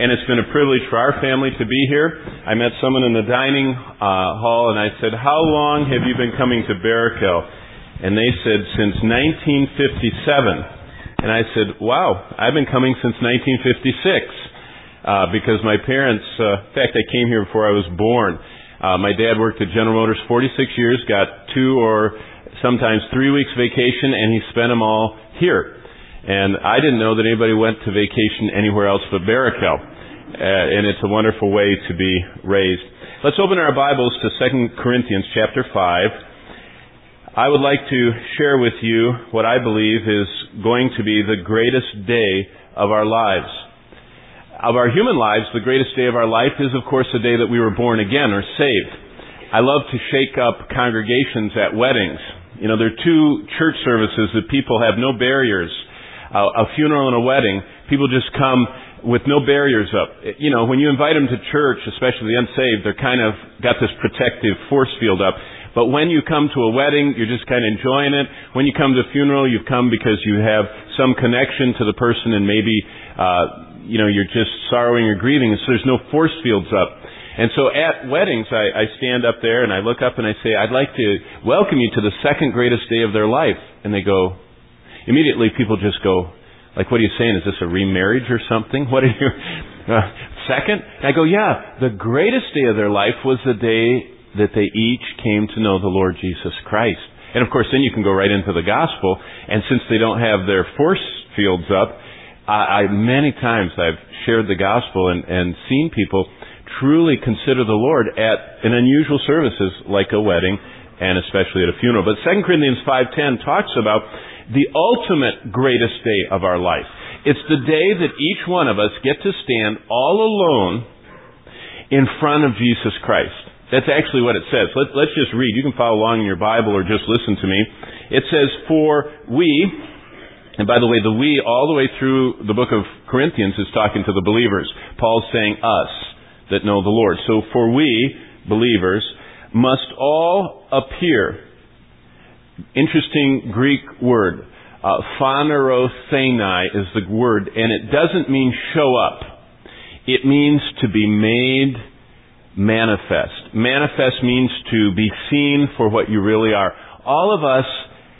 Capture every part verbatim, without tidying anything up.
and it's been a privilege for our family to be here. I met someone in the dining uh, hall, and I said, "How long have you been coming to Barrackhill?" And they said, "Since nineteen fifty-seven." And I said, "Wow, I've been coming since nineteen fifty-six." Uh, because my parents, uh, in fact, I came here before I was born. Uh, my dad worked at General Motors forty-six years, got two or sometimes three weeks vacation, and he spent them all here. And I didn't know that anybody went to vacation anywhere else but Barrackhill. Uh, and it's a wonderful way to be raised. Let's open our Bibles to Second Corinthians chapter five. I would like to share with you what I believe is going to be the greatest day of our lives. Of our human lives, the greatest day of our life is, of course, the day that we were born again or saved. I love to shake up congregations at weddings. You know, there are two church services that people have no barriers. Uh, a funeral and a wedding, people just come with no barriers up. You know, when you invite them to church, especially the unsaved, they're kind of got this protective force field up. But when you come to a wedding, you're just kind of enjoying it. When you come to a funeral, you've come because you have some connection to the person, and maybe, uh, you know, you're just sorrowing or grieving, and so there's no force fields up. And so at weddings, I, I stand up there and I look up and I say, "I'd like to welcome you to the second greatest day of their life." And they go, immediately people just go, like, "What are you saying? Is this a remarriage or something? What are you, uh, second?" And I go, "Yeah, the greatest day of their life was the day that they each came to know the Lord Jesus Christ." And of course, then you can go right into the gospel. And since they don't have their force fields up, I, I many times I've shared the gospel and, and seen people truly consider the Lord at an unusual services like a wedding and especially at a funeral. But Second Corinthians five ten talks about the ultimate greatest day of our life. It's the day that each one of us get to stand all alone in front of Jesus Christ. That's actually what it says. Let, let's just read. You can follow along in your Bible or just listen to me. It says, "For we," and by the way, the "we" all the way through the book of Corinthians is talking to the believers. Paul's saying us that know the Lord. So, "For we, believers, must all appear." Interesting Greek word. Uh, phanerothenai is the word, and it doesn't mean show up. It means to be made manifest. Manifest means to be seen for what you really are. All of us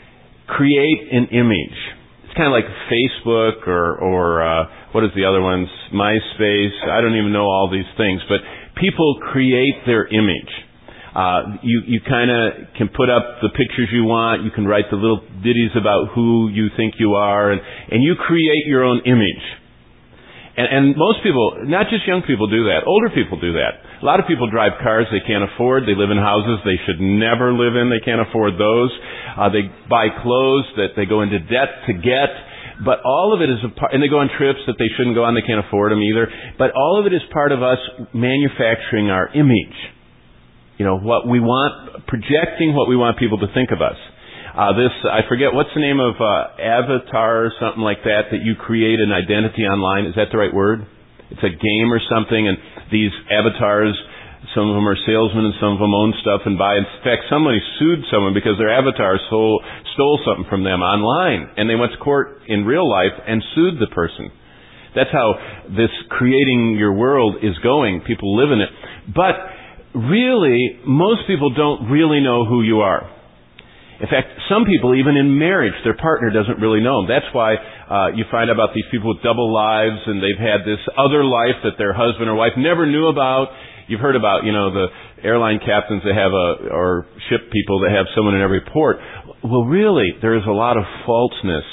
create an image. It's kind of like Facebook or, or uh, what is the other ones? MySpace. I don't even know all these things, but people create their image. Uh, you, you kind of can put up the pictures you want. You can write the little ditties about who you think you are, and, and you create your own image. And, and most people, not just young people do that, older people do that. A lot of people drive cars they can't afford. They live in houses they should never live in. They can't afford those. Uh, they buy clothes that they go into debt to get. But all of it is a part, and they go on trips that they shouldn't go on. They can't afford them either. But all of it is part of us manufacturing our image. You know, what we want, projecting what we want people to think of us. Uh, this, I forget, what's the name of uh, avatar or something like that, that you create an identity online? Is that the right word? It's a game or something, and these avatars, some of them are salesmen and some of them own stuff and buy. In fact, somebody sued someone because their avatar stole, stole something from them online, and they went to court in real life and sued the person. That's how this creating your world is going. People live in it. But really, most people don't really know who you are. In fact, some people, even in marriage, their partner doesn't really know them. That's why uh, you find out about these people with double lives, and they've had this other life that their husband or wife never knew about. You've heard about, you know, the airline captains that have a, or ship people that have someone in every port. Well, really, there is a lot of falseness.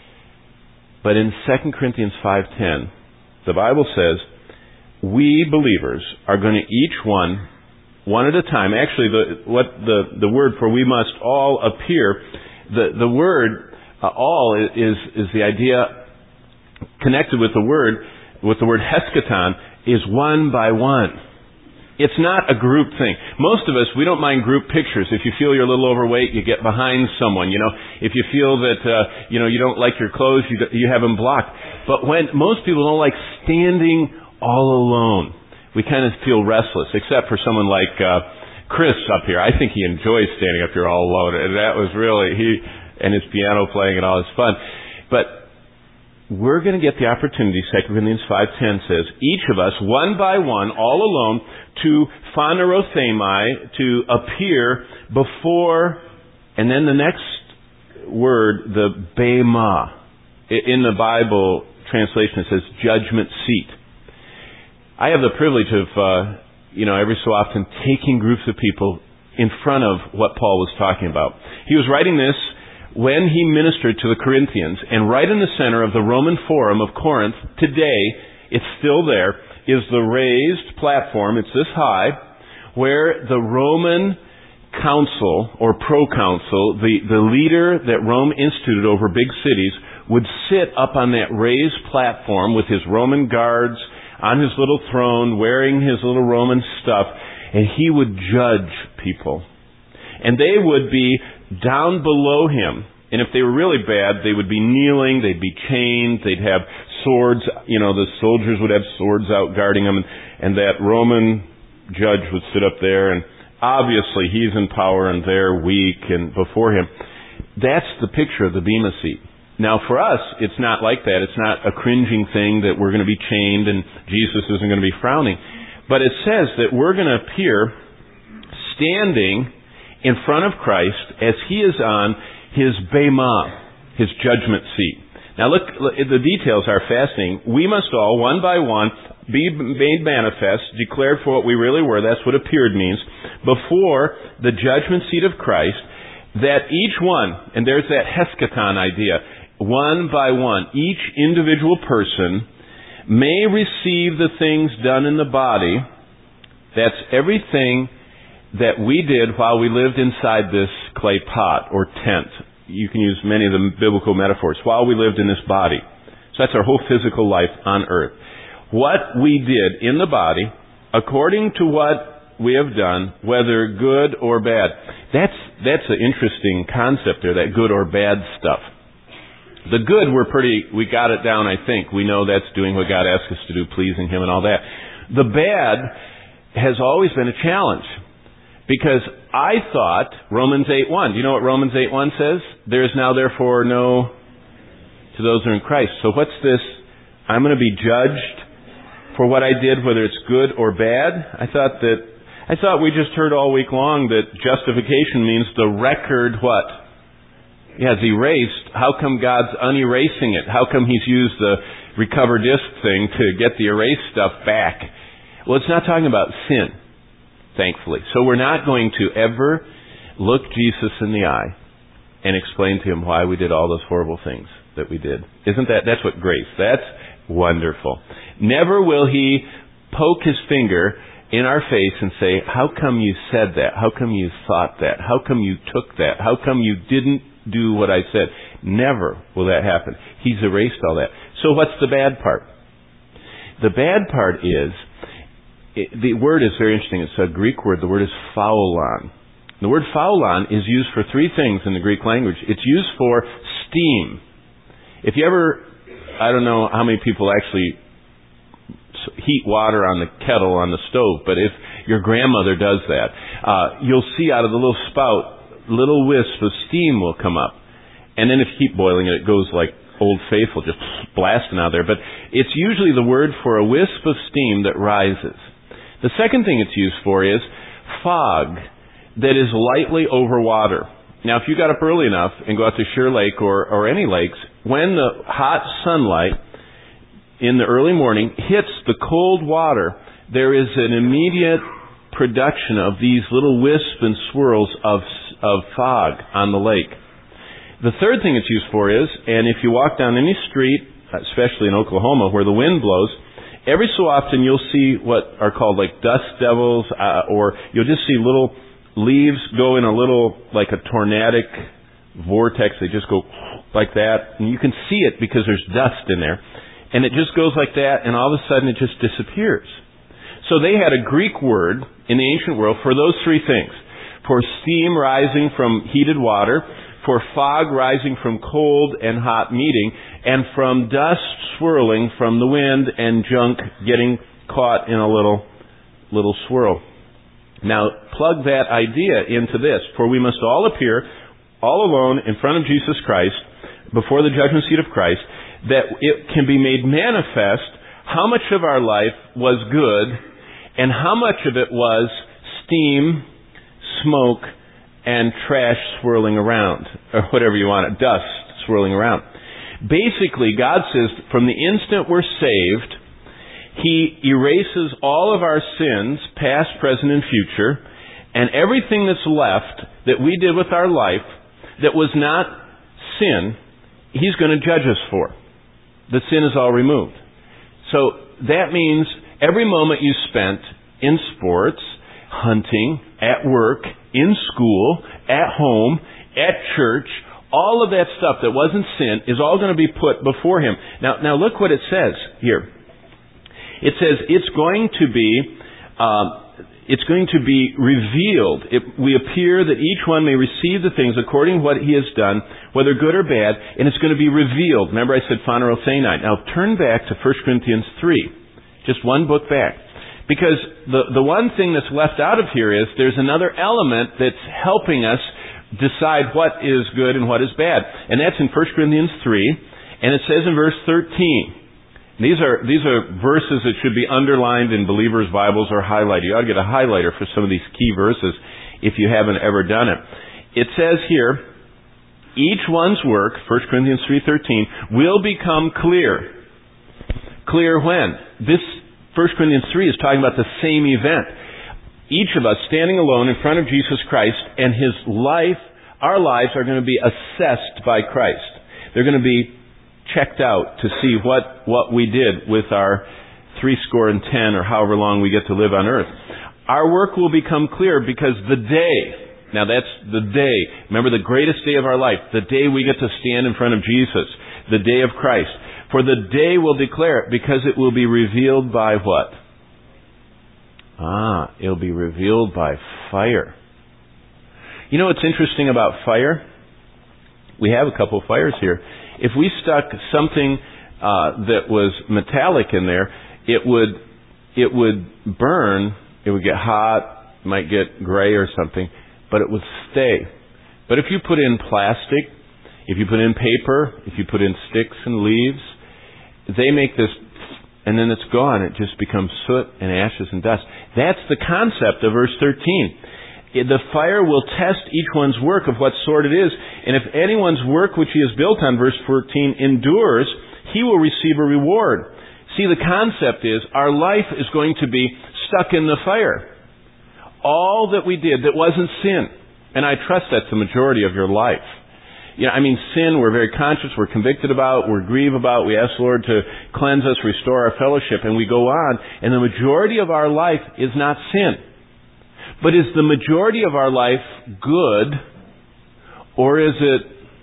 But in Second Corinthians five ten, the Bible says, we believers are going to each one, one at a time. Actually, the what the, the word for "we must all appear," the the word uh, "all" is is the idea connected with the word with the word "heskaton" is one by one. It's not a group thing. Most of us, we don't mind group pictures. If you feel you're a little overweight, you get behind someone. You know, if you feel that uh, you know you don't like your clothes, you you have them blocked. But when most people don't like standing all alone. We kind of feel restless, except for someone like uh, Chris up here. I think he enjoys standing up here all alone, and that was really, he and his piano playing and all his fun. But we're going to get the opportunity, Second Corinthians five ten says, each of us, one by one, all alone, to phanerothemai, to appear before, and then the next word, the bema. In the Bible translation, it says judgment seat. I have the privilege of, uh, you know, every so often taking groups of people in front of what Paul was talking about. He was writing this when he ministered to the Corinthians, and right in the center of the Roman Forum of Corinth, today, it's still there, is the raised platform, it's this high, where the Roman council, or proconsul, the, the leader that Rome instituted over big cities, would sit up on that raised platform with his Roman guards on his little throne, wearing his little Roman stuff, and he would judge people. And they would be down below him. And if they were really bad, they would be kneeling, they'd be chained, they'd have swords, you know, the soldiers would have swords out guarding them, and, and that Roman judge would sit up there, and obviously he's in power and they're weak and before him. That's the picture of the Bema seat. Now for us, it's not like that. It's not a cringing thing that we're going to be chained and Jesus isn't going to be frowning. But it says that we're going to appear standing in front of Christ as He is on His Bema, His judgment seat. Now look, look, the details are fascinating. We must all, one by one, be made manifest, declared for what we really were, that's what appeared means, before the judgment seat of Christ, that each one, and there's that heskaton idea, one by one, each individual person may receive the things done in the body, that's everything that we did while we lived inside this clay pot or tent. You can use many of the biblical metaphors. While we lived in this body. So that's our whole physical life on earth. What we did in the body, according to what we have done, whether good or bad. That's, that's an interesting concept there, that good or bad stuff. The good, we're pretty, we got it down, I think. We know that's doing what God asks us to do, pleasing Him and all that. The bad has always been a challenge. Because I thought, Romans eight one, do you know what Romans eight one says? There is now therefore no, to those who are in Christ. So what's this? I'm going to be judged for what I did, whether it's good or bad? I thought that, I thought we just heard all week long that justification means the record what? Yeah, it's erased. How come God's unerasing it? How come He's used the recover disk thing to get the erased stuff back? Well, it's not talking about sin. Thankfully. So we're not going to ever look Jesus in the eye and explain to Him why we did all those horrible things that we did. Isn't that, that's what grace, that's wonderful. Never will He poke His finger in our face and say, how come you said that? How come you thought that? How come you took that? How come you didn't do what I said? Never will that happen. He's erased all that. So what's the bad part? The bad part is, It, the word is very interesting. It's a Greek word. The word is phaulon. The word phaulon is used for three things in the Greek language. It's used for steam. If you ever, I don't know how many people actually heat water on the kettle on the stove, but if your grandmother does that, uh, you'll see out of the little spout, little wisps of steam will come up. And then if you keep boiling it, it goes like Old Faithful, just blasting out there. But it's usually the word for a wisp of steam that rises. The second thing it's used for is fog that is lightly over water. Now, if you got up early enough and go out to Sheer Lake or, or any lakes, when the hot sunlight in the early morning hits the cold water, there is an immediate production of these little wisps and swirls of, of fog on the lake. The third thing it's used for is, and if you walk down any street, especially in Oklahoma where the wind blows, every so often you'll see what are called like dust devils, uh, or you'll just see little leaves go in a little, like a tornadic vortex. They just go like that. And you can see it because there's dust in there. And it just goes like that, and all of a sudden it just disappears. So they had a Greek word in the ancient world for those three things. For steam rising from heated water, for fog rising from cold and hot meeting, and from dust swirling from the wind and junk getting caught in a little little swirl. Now, plug that idea into this. For we must all appear all alone in front of Jesus Christ, before the judgment seat of Christ, that it can be made manifest how much of our life was good and how much of it was steam, smoke, and trash swirling around, or whatever you want it, dust swirling around. Basically, God says from the instant we're saved, He erases all of our sins, past, present, and future, and everything that's left that we did with our life that was not sin, He's going to judge us for. The sin is all removed. So that means every moment you spent in sports, hunting, at work, in school, at home, at church, all of that stuff that wasn't sin is all going to be put before Him. Now, now look what it says here. It says it's going to be, um, it's going to be revealed. It, we appear that each one may receive the things according to what he has done, whether good or bad, and it's going to be revealed. Remember I said phaneroo theanai. Now turn back to First Corinthians three. Just one book back. Because the, the one thing that's left out of here is there's another element that's helping us decide what is good and what is bad. And that's in First Corinthians three, and it says in verse thirteen. These are these are verses that should be underlined in believers' Bibles or highlighted. You ought to get a highlighter for some of these key verses if you haven't ever done it. It says here, each one's work, First Corinthians three thirteen, will become clear. Clear when? This First Corinthians three is talking about the same event. Each of us standing alone in front of Jesus Christ, and His life, our lives are going to be assessed by Christ. They're going to be checked out to see what, what we did with our three score and ten or however long we get to live on earth. Our work will become clear because the day, now that's the day, remember the greatest day of our life, the day we get to stand in front of Jesus, the day of Christ. For the day will declare it because it will be revealed by what? Ah, it'll be revealed by fire. You know what's interesting about fire? We have a couple of fires here. If we stuck something uh, that was metallic in there, it would it would burn. It would get hot. It might get gray or something, but it would stay. But if you put in plastic, if you put in paper, if you put in sticks and leaves, they make this, and then it's gone. It just becomes soot and ashes and dust. That's the concept of verse thirteen. The fire will test each one's work of what sort it is. And if anyone's work which he has built on, verse fourteen, endures, he will receive a reward. See, the concept is our life is going to be stuck in the fire. All that we did that wasn't sin. And I trust that's the majority of your life. You know, I mean, sin, we're very conscious, we're convicted about, we're grieved about, we ask the Lord to cleanse us, restore our fellowship, and we go on. And the majority of our life is not sin. But is the majority of our life good, or is it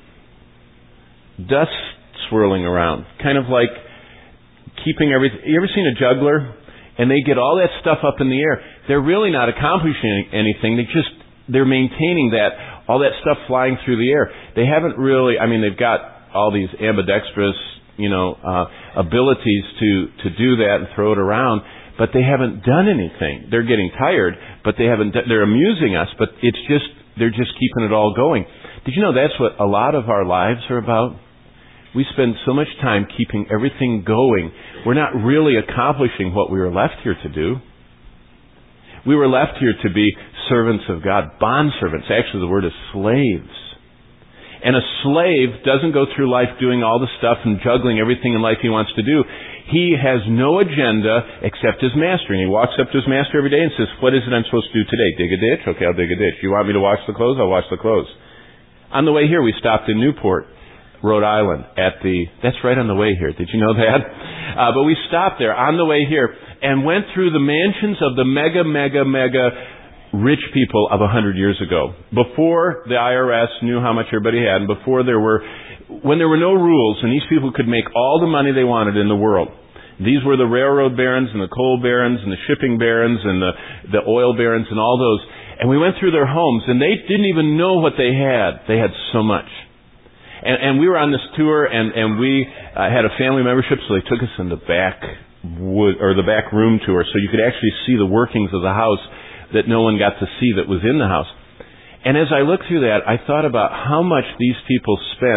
dust swirling around? Kind of like keeping everything. You ever seen a juggler? And they get all that stuff up in the air. They're really not accomplishing anything. They just, they're maintaining that, all that stuff flying through the air. They haven't really, I mean, they've got all these ambidextrous, you know, uh, abilities to, to do that and throw it around. But they haven't done anything. They're getting tired, but they haven't. They're amusing us, but it's just they're just keeping it all going. Did you know that's what a lot of our lives are about? We spend so much time keeping everything going. We're not really accomplishing what we were left here to do. We were left here to be servants of God, bond servants. Actually, the word is slaves. And a slave doesn't go through life doing all the stuff and juggling everything in life he wants to do. He has no agenda except his master. And he walks up to his master every day and says, what is it I'm supposed to do today? Dig a ditch? Okay, I'll dig a ditch. You want me to wash the clothes? I'll wash the clothes. On the way here, we stopped in Newport, Rhode Island at the, that's right on the way here. Did you know that? Uh, but we stopped there on the way here and went through the mansions of the mega, mega, mega rich people of a hundred years ago. Before the I R S knew how much everybody had, and before there were, when there were no rules, and these people could make all the money they wanted in the world. These were the railroad barons and the coal barons and the shipping barons and the, the oil barons and all those. And we went through their homes, and they didn't even know what they had. They had so much. And, and we were on this tour, and, and we uh, had a family membership, so they took us in the back wood, or the back room tour, so you could actually see the workings of the house that no one got to see that was in the house. And as I looked through that, I thought about how much these people spent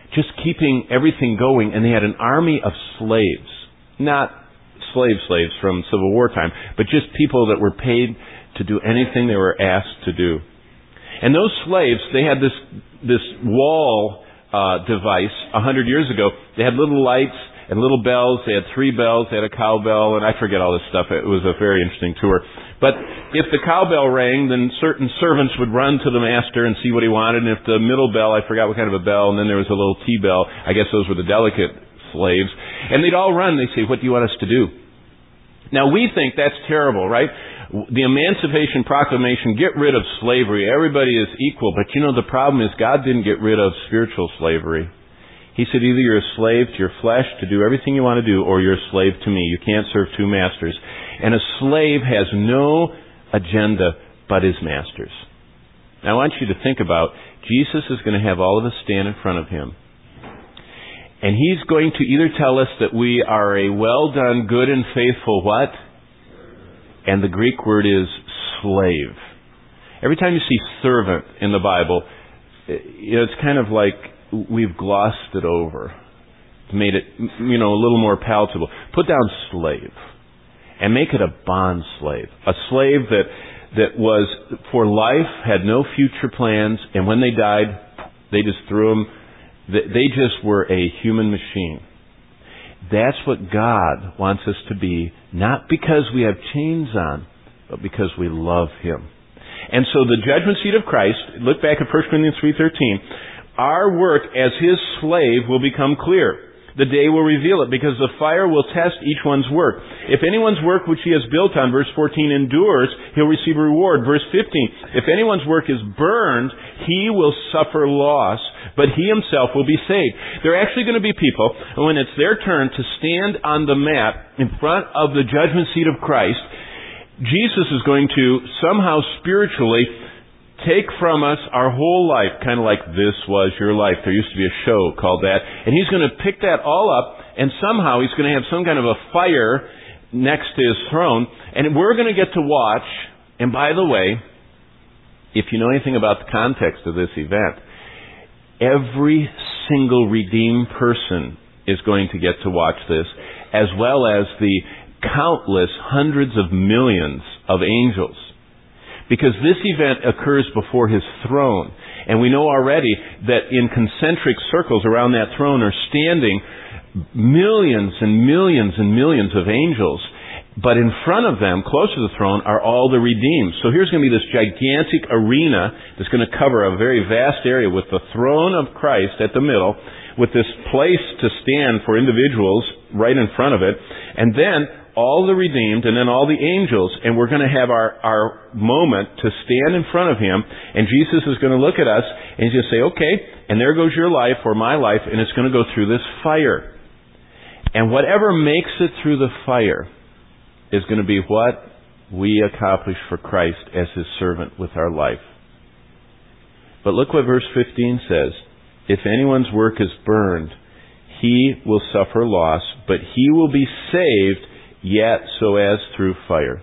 just keeping everything going, and they had an army of slaves. Not slave slaves from Civil War time, but just people that were paid to do anything they were asked to do. And those slaves, they had this this wall uh, device a hundred years ago. They had little lights and little bells. They had three bells. They had a cowbell, and I forget all this stuff. It was a very interesting tour. But if the cowbell rang, then certain servants would run to the master and see what he wanted. And if the middle bell, I forgot what kind of a bell, and then there was a little T bell. I guess those were the delicate slaves. And they'd all run. They'd say, "What do you want us to do?" Now, we think that's terrible, right? The Emancipation Proclamation, get rid of slavery. Everybody is equal. But you know, the problem is God didn't get rid of spiritual slavery. He said either you're a slave to your flesh to do everything you want to do, or you're a slave to me. You can't serve two masters. And a slave has no agenda but his master's. Now, I want you to think about, Jesus is going to have all of us stand in front of him. And he's going to either tell us that we are a well done, good and faithful what? And the Greek word is slave. Every time you see servant in the Bible, you know, it's kind of like we've glossed it over, made it, you know, a little more palatable. Put down slave and make it a bond slave. A slave that, that was for life, had no future plans, and when they died, they just threw them. They just were a human machine. That's what God wants us to be, not because we have chains on, but because we love him. And so the judgment seat of Christ, look back at First Corinthians three thirteen, our work as his slave will become clear. The day will reveal it, because the fire will test each one's work. If anyone's work which he has built on, verse fourteen, endures, he'll receive a reward. Verse fifteen, if anyone's work is burned, he will suffer loss, but he himself will be saved. There are actually going to be people, when it's their turn to stand on the mat in front of the judgment seat of Christ, Jesus is going to somehow spiritually take from us our whole life, kind of like this was your life. There used to be a show called that. And he's going to pick that all up, and somehow he's going to have some kind of a fire next to his throne, and we're going to get to watch. And by the way, if you know anything about the context of this event, every single redeemed person is going to get to watch this, as well as the countless hundreds of millions of angels. Because this event occurs before his throne. And we know already that in concentric circles around that throne are standing millions and millions and millions of angels. But in front of them, close to the throne, are all the redeemed. So here's going to be this gigantic arena that's going to cover a very vast area with the throne of Christ at the middle, with this place to stand for individuals right in front of it. And then all the redeemed, and then all the angels, and we're going to have our, our moment to stand in front of him, and Jesus is going to look at us, and he's going to say, okay, and there goes your life, or my life, and it's going to go through this fire. And whatever makes it through the fire is going to be what we accomplish for Christ as his servant with our life. But look what verse fifteen says. If anyone's work is burned, he will suffer loss, but he will be saved, yet so as through fire.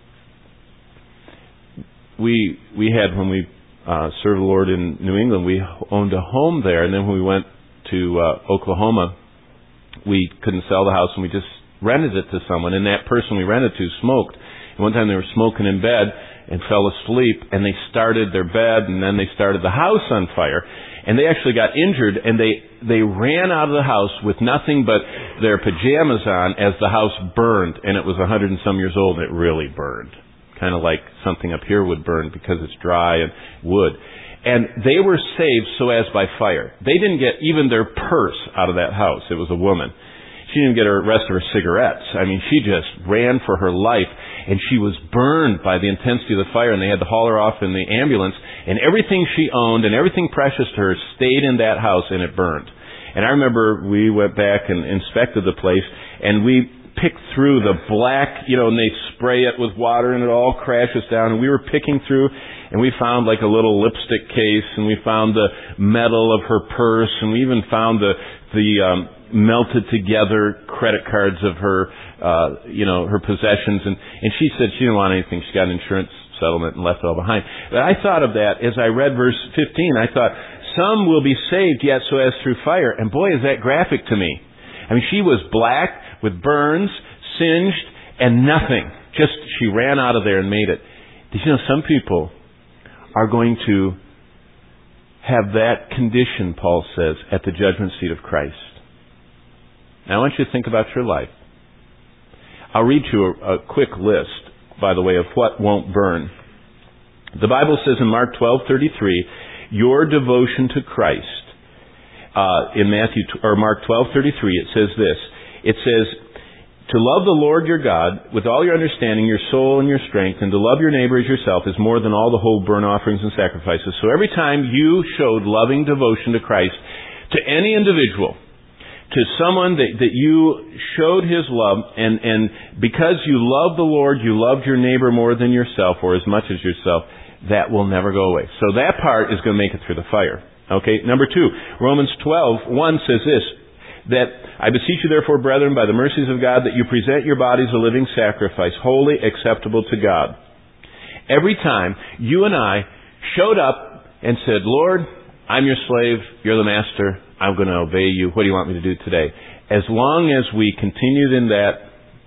We we had, when we uh, served the Lord in New England, we owned a home there, and then when we went to uh, Oklahoma, we couldn't sell the house, and we just rented it to someone, and that person we rented to smoked. And one time they were smoking in bed and fell asleep, and they started their bed, and then they started the house on fire. And they actually got injured, and they, they ran out of the house with nothing but their pajamas on as the house burned. And it was a hundred and some years old, and it really burned. Kind of like something up here would burn because it's dry and wood. And they were saved so as by fire. They didn't get even their purse out of that house. It was a woman. She didn't get the rest of her cigarettes. I mean, she just ran for her life. And she was burned by the intensity of the fire, and they had to haul her off in the ambulance. And everything she owned and everything precious to her stayed in that house, and it burned. And I remember we went back and inspected the place, and we picked through the black, you know, and they spray it with water, and it all crashes down. And we were picking through, and we found like a little lipstick case, and we found the metal of her purse, and we even found the the um, melted together credit cards of her, uh, you know, her possessions. And, and she said she didn't want anything. She got an insurance settlement and left it all behind. But I thought of that as I read verse fifteen. I thought, some will be saved, yet so as through fire. And boy, is that graphic to me. I mean, she was black with burns, singed, and nothing. Just, she ran out of there and made it. Did you know some people are going to have that condition, Paul says, at the judgment seat of Christ? Now I want you to think about your life. I'll read you a, a quick list, by the way, of what won't burn. The Bible says in Mark twelve thirty-three, your devotion to Christ. Uh, in Matthew or Mark twelve thirty-three, it says this. It says, to love the Lord your God with all your understanding, your soul, and your strength, and to love your neighbor as yourself is more than all the whole burnt offerings and sacrifices. So every time you showed loving devotion to Christ, to any individual, to someone that, that you showed His love, and, and because you love the Lord, you loved your neighbor more than yourself, or as much as yourself, that will never go away. So that part is going to make it through the fire. Okay, number two, Romans twelve one says this, that I beseech you therefore, brethren, by the mercies of God, that you present your bodies a living sacrifice, holy, acceptable to God. Every time you and I showed up and said, Lord, I'm your slave, you're the master, I'm going to obey you, what do you want me to do today? As long as we continued in that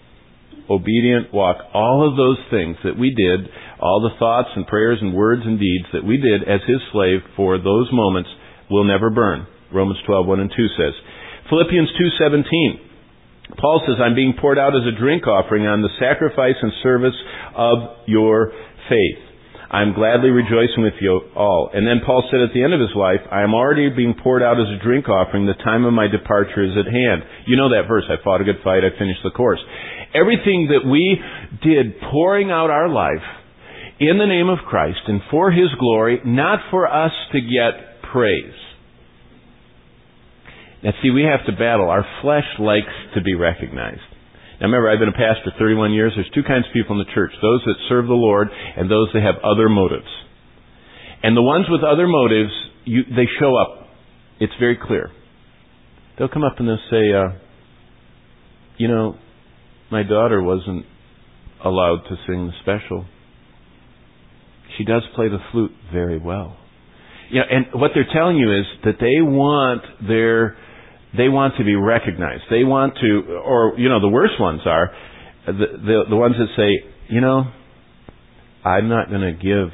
obedient walk, all of those things that we did, all the thoughts and prayers and words and deeds that we did as His slave for those moments will never burn. Romans twelve one and two says. Philippians two seventeen. Paul says, I'm being poured out as a drink offering on the sacrifice and service of your faith. I'm gladly rejoicing with you all. And then Paul said at the end of his life, I am already being poured out as a drink offering. The time of my departure is at hand. You know that verse. I fought a good fight. I finished the course. Everything that we did pouring out our life in the name of Christ and for His glory, not for us to get praise. Now see, we have to battle. Our flesh likes to be recognized. Now remember, I've been a pastor thirty-one years. There's two kinds of people in the church. Those that serve the Lord and those that have other motives. And the ones with other motives, you, they show up. It's very clear. They'll come up and they'll say, uh, you know, my daughter wasn't allowed to sing the special. She does play the flute very well. You know, and what they're telling you is that they want their, they want to be recognized. They want to, or, you know, the worst ones are the, the, the ones that say, you know, I'm not going to give,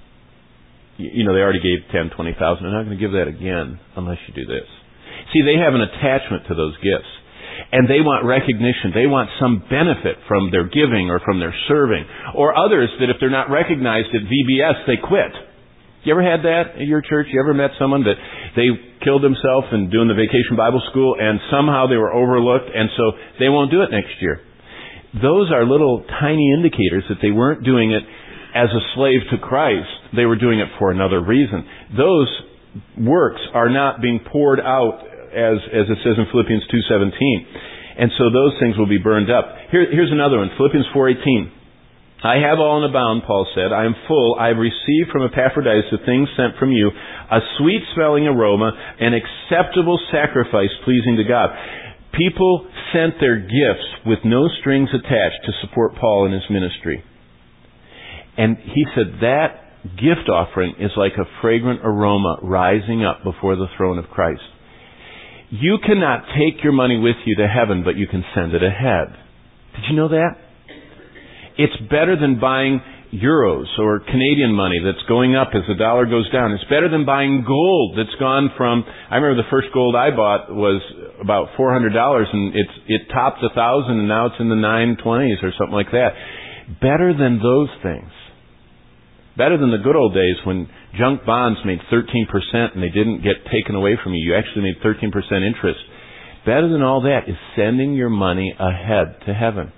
you know, they already gave ten, twenty thousand. I'm not going to give that again unless you do this. See, they have an attachment to those gifts. And they want recognition. They want some benefit from their giving or from their serving. Or others that if they're not recognized at V B S, they quit. You ever had that at your church? You ever met someone that they killed themselves in doing the vacation Bible school and somehow they were overlooked and so they won't do it next year? Those are little tiny indicators that they weren't doing it as a slave to Christ. They were doing it for another reason. Those works are not being poured out as as it says in Philippians two seventeen. And so those things will be burned up. Here, here's another one, Philippians four eighteen. I have all in abound, Paul said. I am full. I have received from Epaphroditus the things sent from you, a sweet-smelling aroma, an acceptable sacrifice pleasing to God. People sent their gifts with no strings attached to support Paul in his ministry. And he said that gift offering is like a fragrant aroma rising up before the throne of Christ. You cannot take your money with you to heaven, but you can send it ahead. Did you know that? It's better than buying euros or Canadian money that's going up as the dollar goes down. It's better than buying gold that's gone from, I remember the first gold I bought was about four hundred dollars and it's, it topped a thousand and now it's in the nine twenties or something like that. Better than those things. Better than the good old days when junk bonds made thirteen percent and they didn't get taken away from you. You actually made thirteen percent interest. Better than all that is sending your money ahead to heaven.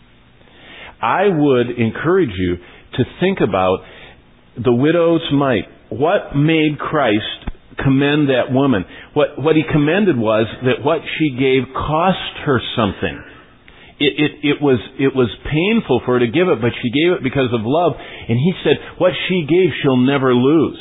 I would encourage you to think about the widow's mite. What made Christ commend that woman? What, what He commended was that what she gave cost her something. It, it, it was, it was painful for her to give it, but she gave it because of love. And He said, what she gave, she'll never lose.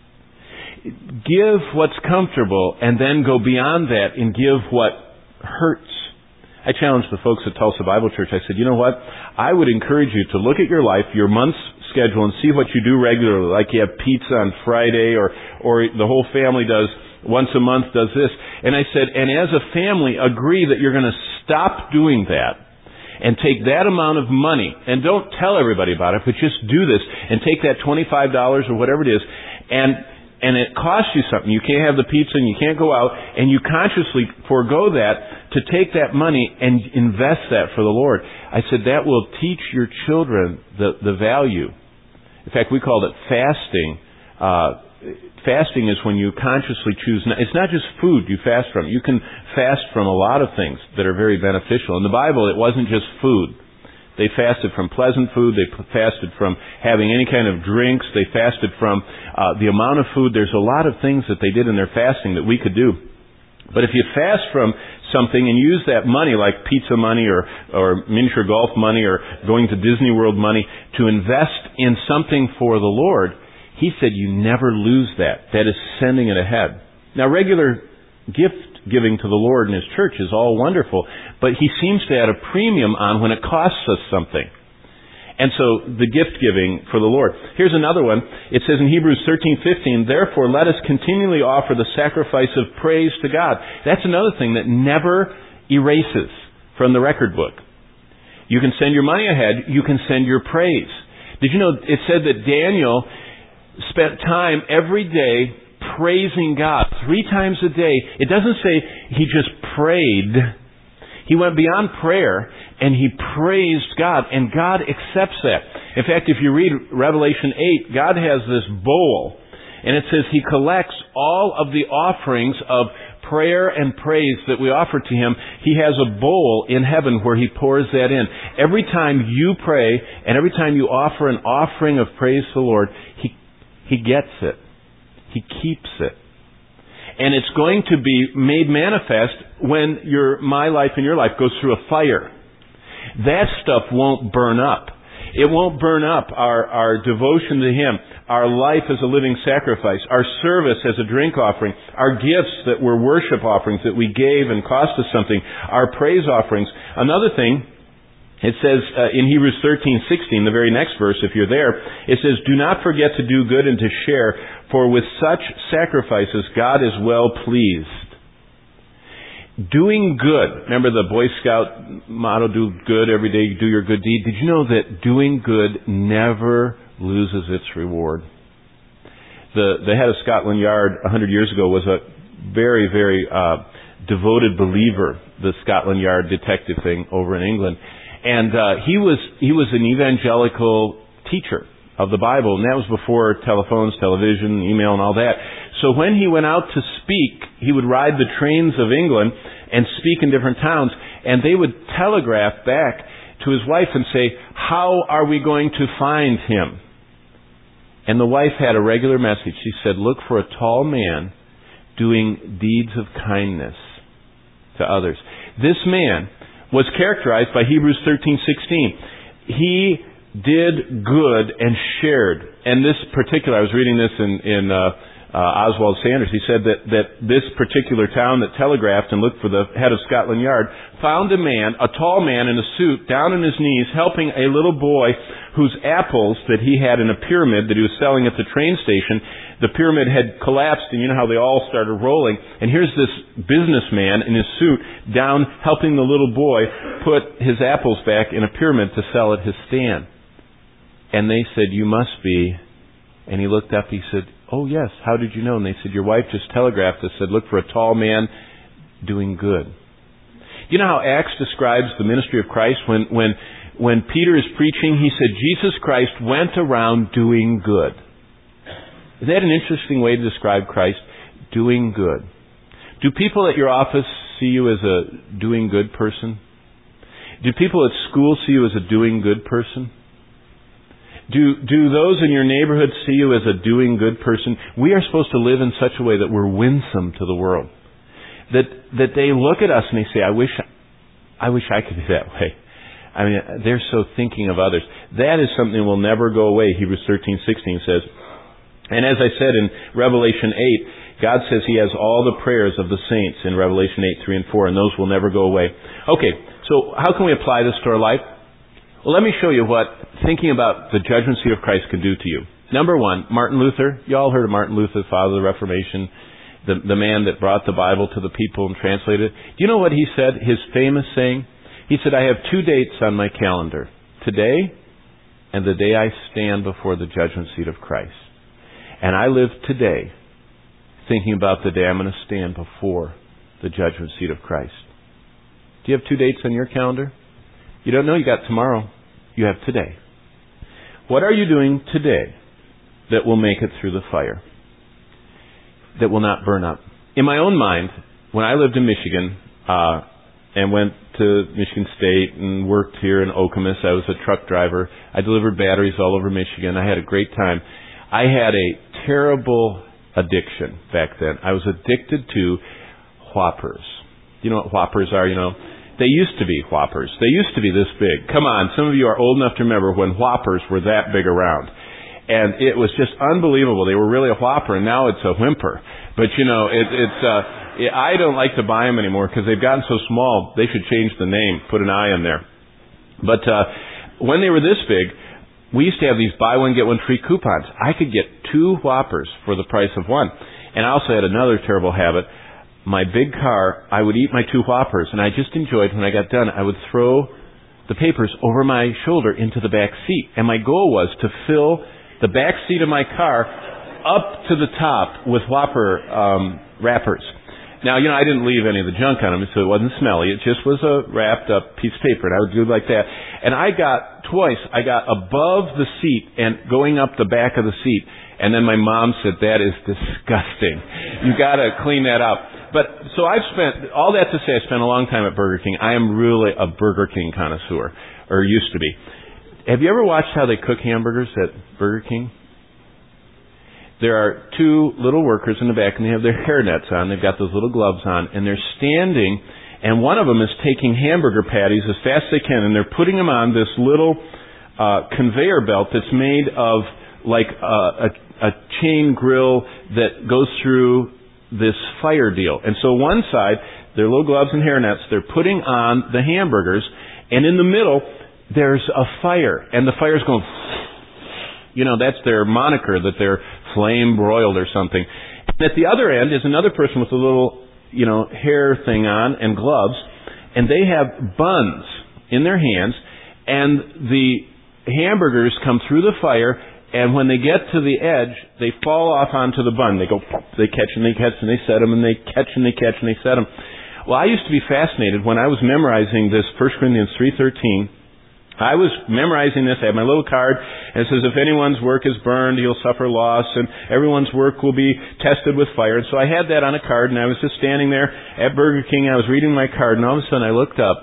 Give what's comfortable and then go beyond that and give what hurts. I challenged the folks at Tulsa Bible Church. I said, you know what? I would encourage you to look at your life, your month's schedule and see what you do regularly, like you have pizza on Friday, or, or the whole family does once a month does this. And I said, and as a family, agree that you're going to stop doing that and take that amount of money, and don't tell everybody about it, but just do this, and take that twenty-five dollars or whatever it is, and and it costs you something. You can't have the pizza and you can't go out, and you consciously forego that to take that money and invest that for the Lord. I said, that will teach your children the, the value. In fact, we called it fasting. Uh, Fasting is when you consciously choose. It's not just food you fast from. You can fast from a lot of things that are very beneficial. In the Bible, it wasn't just food. They fasted from pleasant food. They fasted from having any kind of drinks. They fasted from uh, the amount of food. There's a lot of things that they did in their fasting that we could do. But if you fast from something and use that money, like pizza money or, or miniature golf money or going to Disney World money, to invest in something for the Lord, he said you never lose that. That is sending it ahead. Now, regular gift giving to the Lord in His church is all wonderful, but He seems to add a premium on when it costs us something. And so, the gift giving for the Lord. Here's another one. It says in Hebrews thirteen fifteen, therefore let us continually offer the sacrifice of praise to God. That's another thing that never erases from the record book. You can send your money ahead. You can send your praise. Did you know it said that Daniel spent time every day praising God, three times a day. It doesn't say he just prayed. He went beyond prayer and he praised God, and God accepts that. In fact, if you read Revelation eight, God has this bowl, and it says He collects all of the offerings of prayer and praise that we offer to Him. He has a bowl in heaven where He pours that in. Every time you pray and every time you offer an offering of praise to the Lord, He He gets it. He keeps it. And it's going to be made manifest when your my life and your life goes through a fire. That stuff won't burn up. It won't burn up our, our devotion to Him, our life as a living sacrifice, our service as a drink offering, our gifts that were worship offerings that we gave and cost us something, our praise offerings. Another thing, it says uh, in Hebrews thirteen sixteen, the very next verse, if you're there, it says, do not forget to do good and to share, for with such sacrifices God is well pleased. Doing good. Remember the Boy Scout motto, do good every day, do your good deed. Did you know that doing good never loses its reward? The, the head of Scotland Yard a hundred years ago was a very, very uh, devoted believer, the Scotland Yard detective thing over in England. And uh, he was he was an evangelical teacher of the Bible, and that was before telephones, television, email, and all that. So when he went out to speak, he would ride the trains of England and speak in different towns, and they would telegraph back to his wife and say, how are we going to find him? And the wife had a regular message. She said, look for a tall man doing deeds of kindness to others. This man was characterized by Hebrews thirteen sixteen. He did good and shared. And this particular, I was reading this in, in uh, uh, Oswald Sanders. He said that, that this particular town that telegraphed and looked for the head of Scotland Yard found a man, a tall man in a suit, down on his knees, helping a little boy whose apples that he had in a pyramid that he was selling at the train station, the pyramid had collapsed, and you know how they all started rolling. And here's this businessman in his suit down helping the little boy put his apples back in a pyramid to sell at his stand. And they said, you must be. And he looked up, he said, oh yes, how did you know? And they said, your wife just telegraphed us, said, look for a tall man doing good. You know how Acts describes the ministry of Christ? When, when, when Peter is preaching, he said, Jesus Christ went around doing good. Is that an interesting way to describe Christ? Doing good. Do people at your office see you as a doing good person? Do people at school see you as a doing good person? Do do those in your neighborhood see you as a doing good person? We are supposed to live in such a way that we're winsome to the world. That that they look at us and they say, I wish I wish I could be that way. I mean, they're so thinking of others. That is something that will never go away, Hebrews thirteen sixteen says. And as I said in Revelation eight, God says He has all the prayers of the saints in Revelation eight, three and four, and those will never go away. Okay, so how can we apply this to our life? Well, let me show you what thinking about the judgment seat of Christ can do to you. Number one, Martin Luther. You all heard of Martin Luther, the father of the Reformation, the, the man that brought the Bible to the people and translated it. Do you know what he said, his famous saying? He said, I have two dates on my calendar, today and the day I stand before the judgment seat of Christ. And I live today thinking about the day I'm going to stand before the judgment seat of Christ. Do you have two dates on your calendar? You don't know you got tomorrow. You have today. What are you doing today that will make it through the fire? That will not burn up? In my own mind, when I lived in Michigan uh, and went to Michigan State and worked here in Okemos, I was a truck driver. I delivered batteries all over Michigan. I had a great time. I had a terrible addiction back then. I was addicted to Whoppers. You know what Whoppers are, you know? They used to be Whoppers. They used to be this big. Come on, some of you are old enough to remember when Whoppers were that big around. And it was just unbelievable. They were really a Whopper, and now it's a whimper. But, you know, it, it's... Uh, I don't like to buy them anymore because they've gotten so small. They should change the name, put an I in there. But uh, when they were this big, we used to have these buy one, get one free coupons. I could get two Whoppers for the price of one. And I also had another terrible habit. My big car, I would eat my two Whoppers, and I just enjoyed when I got done, I would throw the papers over my shoulder into the back seat. And my goal was to fill the back seat of my car up to the top with Whopper um, wrappers. Now, you know, I didn't leave any of the junk on them, so it wasn't smelly. It just was a wrapped up piece of paper, and I would do it like that. And I got, twice, I got above the seat and going up the back of the seat. And then my mom said, that is disgusting. You got to clean that up. But, so I've spent, all that to say, I spent a long time at Burger King. I am really a Burger King connoisseur, or used to be. Have you ever watched how they cook hamburgers at Burger King? There are two little workers in the back, and they have their hairnets on. They've got those little gloves on, and they're standing, and one of them is taking hamburger patties as fast as they can, and they're putting them on this little uh, conveyor belt that's made of like a, a, a chain grill that goes through this fire deal. And so one side, their little gloves and hairnets, they're putting on the hamburgers, and in the middle, there's a fire, and the fire's going, you know, that's their moniker, that they're flame broiled or something. And at the other end is another person with a little, you know, hair thing on and gloves, and they have buns in their hands, and the hamburgers come through the fire, and when they get to the edge, they fall off onto the bun. They go, they catch and they catch and they set them, and they catch and they catch and they set them. Well, I used to be fascinated when I was memorizing this First Corinthians three thirteen. I was memorizing this. I had my little card, and it says, if anyone's work is burned, he'll suffer loss, and everyone's work will be tested with fire. And so I had that on a card, and I was just standing there at Burger King. I was reading my card, and all of a sudden I looked up,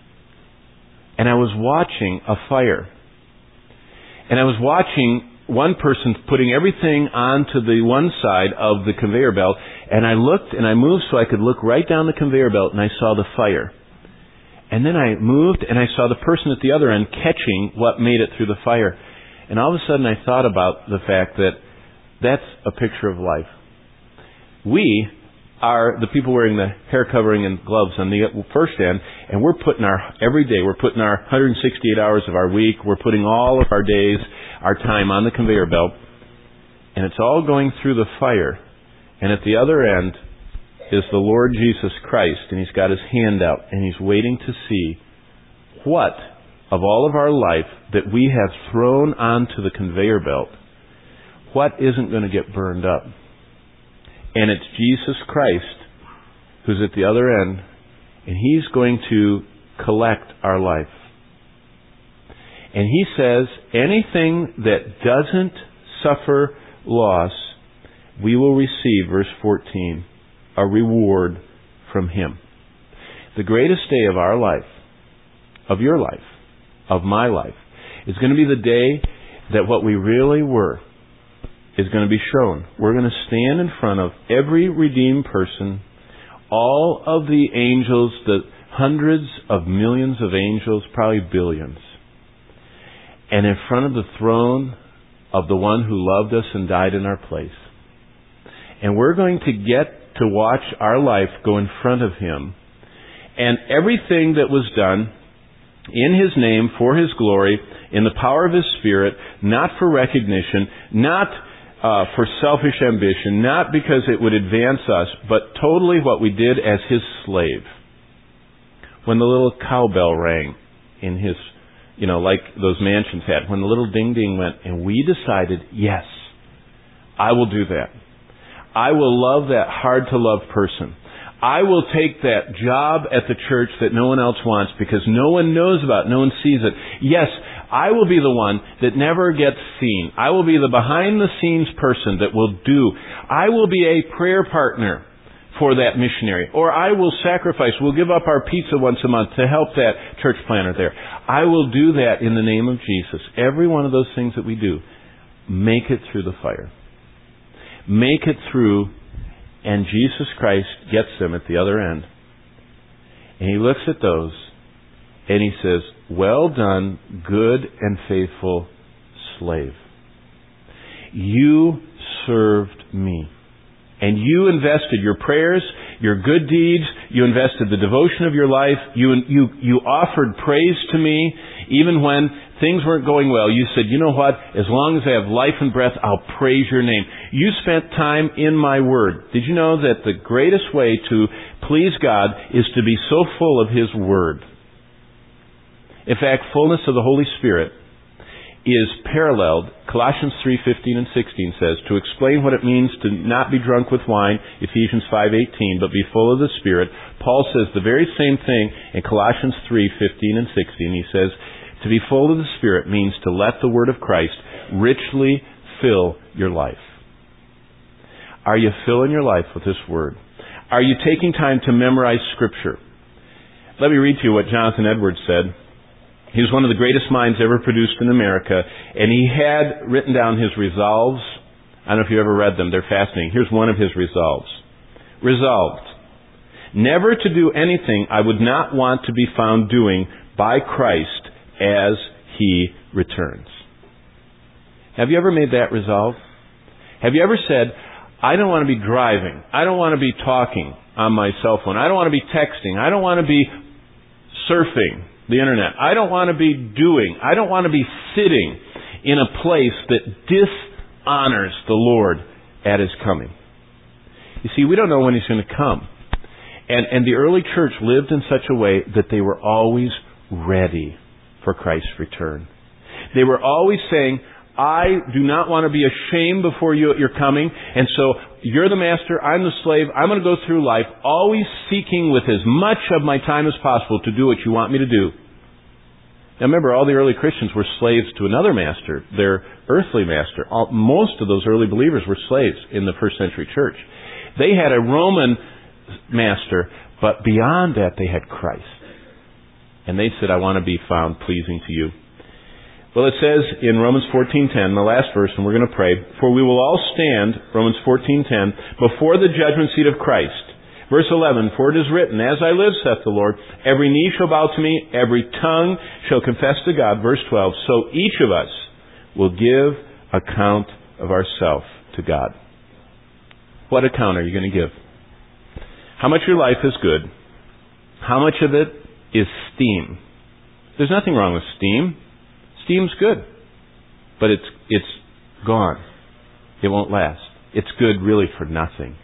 and I was watching a fire. And I was watching one person putting everything onto the one side of the conveyor belt, and I looked, and I moved so I could look right down the conveyor belt, and I saw the fire. And then I moved, and I saw the person at the other end catching what made it through the fire. And all of a sudden I thought about the fact that that's a picture of life. We are the people wearing the hair covering and gloves on the first end, and we're putting our, every day, we're putting our one hundred sixty-eight hours of our week, we're putting all of our days, our time on the conveyor belt, and it's all going through the fire. And at the other end is the Lord Jesus Christ, and He's got His hand out, and He's waiting to see what of all of our life that we have thrown onto the conveyor belt, what isn't going to get burned up. And it's Jesus Christ who's at the other end, and He's going to collect our life. And He says, anything that doesn't suffer loss, we will receive, verse fourteen, a reward from Him. The greatest day of our life, of your life, of my life, is going to be the day that what we really were is going to be shown. We're going to stand in front of every redeemed person, all of the angels, the hundreds of millions of angels, probably billions, and in front of the throne of the one who loved us and died in our place. And we're going to get to watch our life go in front of Him. And everything that was done in His name, for His glory, in the power of His Spirit, not for recognition, not uh, for selfish ambition, not because it would advance us, but totally what we did as His slave. When the little cowbell rang in His, you know, like those mansions had, when the little ding-ding went, and we decided, yes, I will do that. I will love that hard-to-love person. I will take that job at the church that no one else wants because no one knows about it, no one sees it. Yes, I will be the one that never gets seen. I will be the behind-the-scenes person that will do. I will be a prayer partner for that missionary. Or I will sacrifice, we'll give up our pizza once a month to help that church planter there. I will do that in the name of Jesus. Every one of those things that we do, make it through the fire. Make it through, and Jesus Christ gets them at the other end. And He looks at those, and He says, well done, good and faithful slave. You served me. And you invested your prayers, your good deeds, you invested the devotion of your life, you, you, you offered praise to me, even when things weren't going well. You said, you know what, as long as I have life and breath, I'll praise your name. You spent time in my word. Did you know that the greatest way to please God is to be so full of His word? In fact, fullness of the Holy Spirit is paralleled. Colossians three fifteen and sixteen says, to explain what it means to not be drunk with wine, Ephesians five eighteen, but be full of the Spirit. Paul says the very same thing in Colossians three fifteen and sixteen. He says, to be full of the Spirit means to let the Word of Christ richly fill your life. Are you filling your life with this Word? Are you taking time to memorize Scripture? Let me read to you what Jonathan Edwards said. He was one of the greatest minds ever produced in America, and he had written down his resolves. I don't know if you ever read them. They're fascinating. Here's one of his resolves. Resolved, never to do anything I would not want to be found doing by Christ as He returns. Have you ever made that resolve? Have you ever said, I don't want to be driving. I don't want to be talking on my cell phone. I don't want to be texting. I don't want to be surfing the internet. I don't want to be doing. I don't want to be sitting in a place that dishonors the Lord at His coming. You see, we don't know when He's going to come. And, and the early church lived in such a way that they were always ready for Christ's return. They were always saying, I do not want to be ashamed before you at your coming, and so you're the master, I'm the slave, I'm going to go through life always seeking with as much of my time as possible to do what you want me to do. Now remember, all the early Christians were slaves to another master, their earthly master. All, most of those early believers were slaves in the first century church. They had a Roman master, but beyond that they had Christ. And they said, I want to be found pleasing to you. Well, it says in Romans fourteen ten, the last verse, and we're going to pray, for we will all stand, Romans fourteen ten, before the judgment seat of Christ. Verse eleven, for it is written, as I live, saith the Lord, every knee shall bow to me, every tongue shall confess to God. Verse twelve, so each of us will give account of ourselves to God. What account are you going to give? How much of your life is good? How much of it is steam? There's nothing wrong with steam. Steam's good, but it's it's gone. It won't last. It's good really for nothing.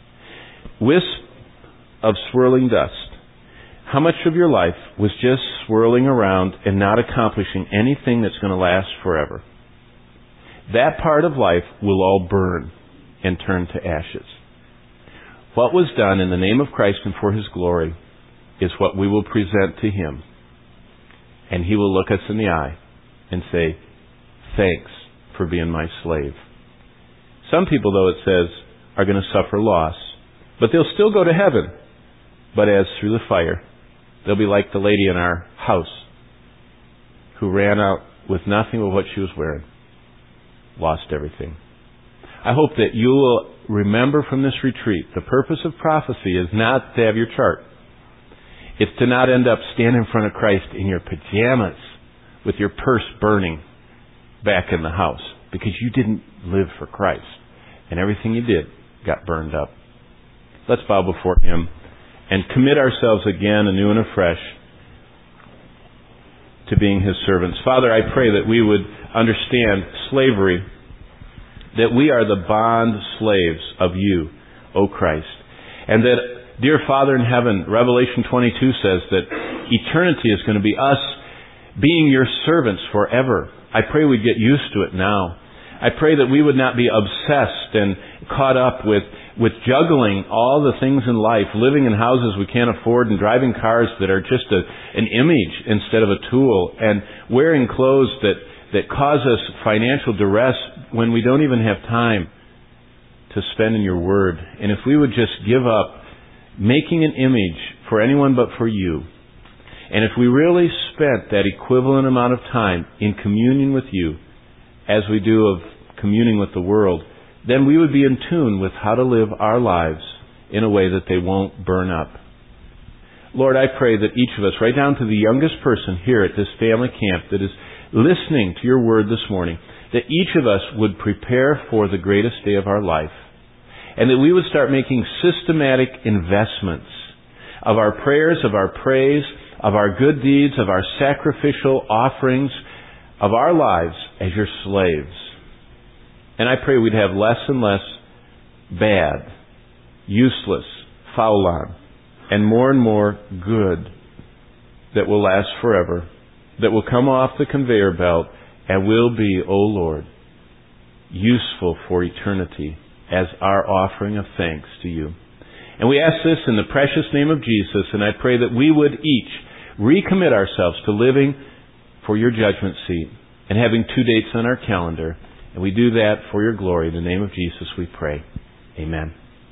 Wisp of swirling dust. How much of your life was just swirling around and not accomplishing anything that's going to last forever? That part of life will all burn and turn to ashes. What was done in the name of Christ and for His glory is what we will present to Him. And He will look us in the eye and say, thanks for being my slave. Some people, though, it says, are going to suffer loss. But they'll still go to heaven. But as through the fire, they'll be like the lady in our house who ran out with nothing but what she was wearing. Lost everything. I hope that you will remember from this retreat, the purpose of prophecy is not to have your chart. It's to not end up standing in front of Christ in your pajamas with your purse burning back in the house because you didn't live for Christ and everything you did got burned up. Let's bow before Him and commit ourselves again anew and afresh to being His servants. Father, I pray that we would understand slavery, that we are the bond slaves of You, O Christ. And that, dear Father in heaven, Revelation twenty-two says that eternity is going to be us being Your servants forever. I pray we'd get used to it now. I pray that we would not be obsessed and caught up with, with juggling all the things in life, living in houses we can't afford and driving cars that are just a, an image instead of a tool, and wearing clothes that, that cause us financial duress when we don't even have time to spend in Your Word. And if we would just give up making an image for anyone but for You, and if we really spent that equivalent amount of time in communion with You as we do of communing with the world, then we would be in tune with how to live our lives in a way that they won't burn up. Lord, I pray that each of us, right down to the youngest person here at this family camp that is listening to Your Word this morning, that each of us would prepare for the greatest day of our life, and that we would start making systematic investments of our prayers, of our praise, of our good deeds, of our sacrificial offerings, of our lives as Your slaves. And I pray we'd have less and less bad, useless, foul on, and more and more good that will last forever, that will come off the conveyor belt and will be, O Lord, useful for eternity as our offering of thanks to You. And we ask this in the precious name of Jesus, and I pray that we would each recommit ourselves to living for Your judgment seat and having two dates on our calendar. And we do that for Your glory. In the name of Jesus we pray. Amen.